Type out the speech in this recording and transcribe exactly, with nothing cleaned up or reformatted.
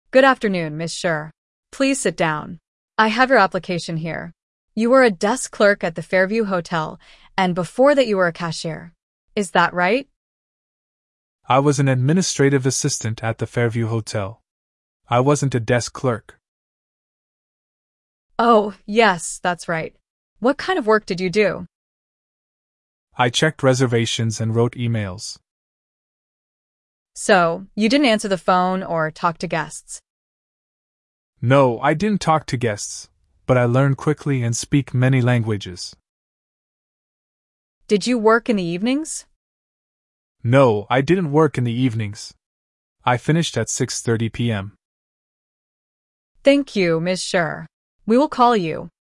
Good afternoon, Miss Sher. Please sit down. I have your application here. You were a desk clerk at the Fairview Hotel, and before that you were a cashier. Is that right? I was an administrative assistant at the Fairview Hotel. I wasn't a desk clerk. Oh, yes, that's right. What kind of work did you do? I checked reservations and wrote emails. So, you didn't answer the phone or talk to guests? No, I didn't talk to guests, but I learned quickly and speak many languages. Did you work in the evenings? No, I didn't work in the evenings. I finished at six thirty p.m. Thank you, Miss Sher. We will call you